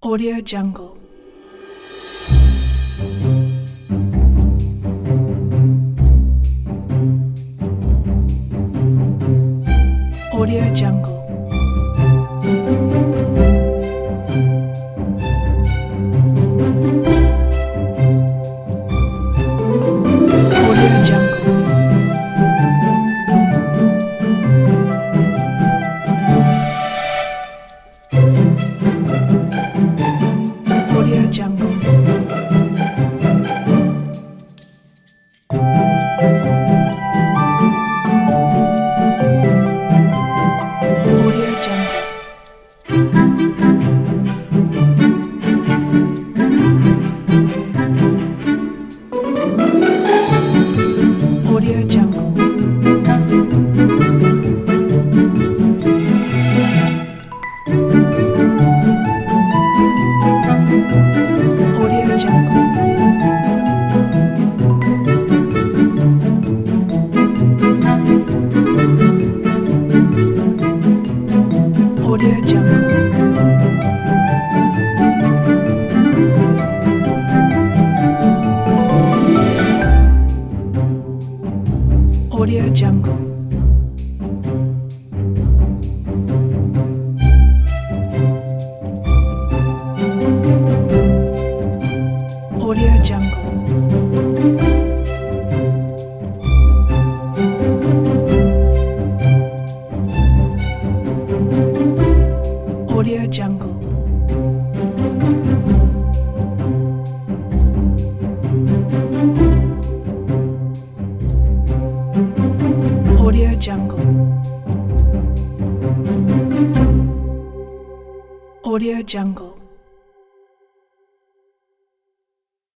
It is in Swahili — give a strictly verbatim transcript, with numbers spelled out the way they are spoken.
Audio Jungle. Audio Jungle. Audio Jungle. Audio Jungle. Audio Jungle. Audio Jungle. Audio Jungle. Audio Jungle. Audio Jungle. Audio Jungle. Audio Jungle. Audio Jungle.